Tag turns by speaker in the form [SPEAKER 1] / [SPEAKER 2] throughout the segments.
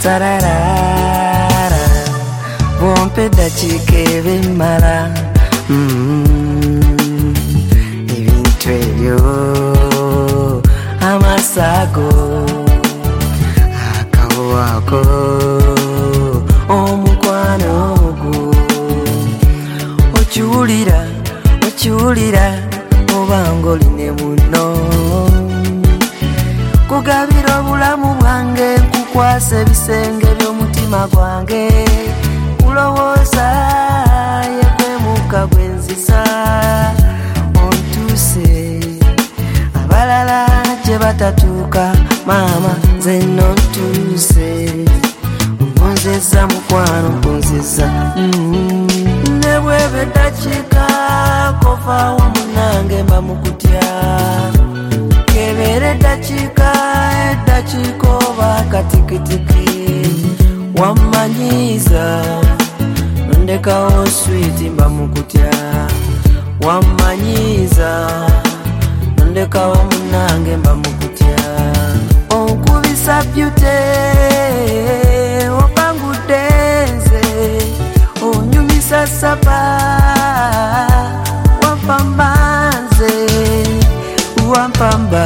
[SPEAKER 1] Sararara Bompe dakiika ebimala ebintu ebyo amasago akawako omukwano ogwo okiwulira obanga oline muno kugabira obulamu bwange nkukwasa ebisenge by'omutima gwange kulowooza yekwemuka gwenzisa ontuse abalala gye batatuuka maama nze nno ntuse onzeza mukwano onzeza ne bwebe dakiika kofaawo munange mba mukutya kebere dakiika oba katikitiki wamanyiza ndekawo switi mba mukutya wamanyiza ndekawo munange mba mukutya onkubisa byute opangudenze onyumisa sapa wampamba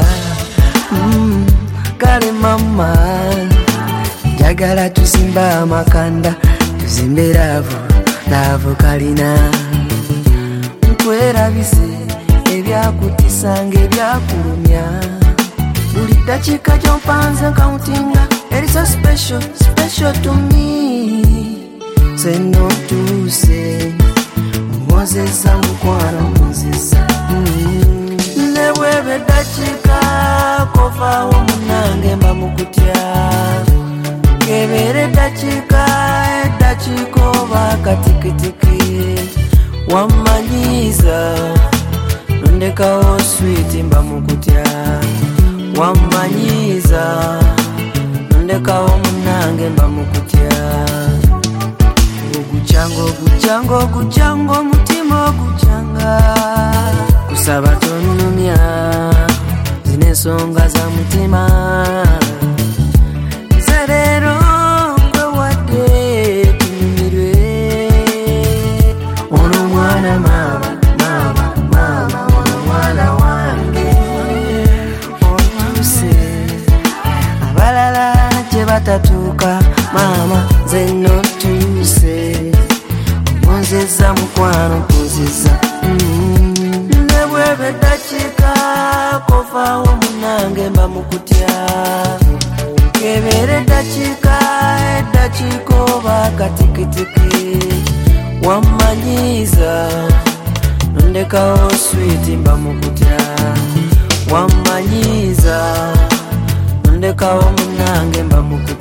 [SPEAKER 1] kale mama njagala tuzimba amakanda tuzimbe laavu kalina nkwerabize ebyakutisanga ebyakulumya buli dakiika gyompanze nkamutinga eri so special to me nze nno ntuuse onzeza mukwano onzeza ne bwebe dakiika kofaawo munange mba mukutya kebere dakiika oba katikitiki wamanyiza ndekawo switi mba mukutya wamanyiza ndekawo munange mba mukutya ogucanga omutima ogucanga kusaba tonumya zine ensonga za mutima nze leero nkwewadde tunyumirwe ono mwana mama ono mwana wange ontuse abalala gye batatuuka maama nze nno ntuse onzeza mukwano onzeza ne bwebe dakiika kofaawo munange mba mukutya kebere dakiika oba katikitiki wamanyiza ndekawo switi mba mukutya wamanyiza ndekawo munange mba mukutya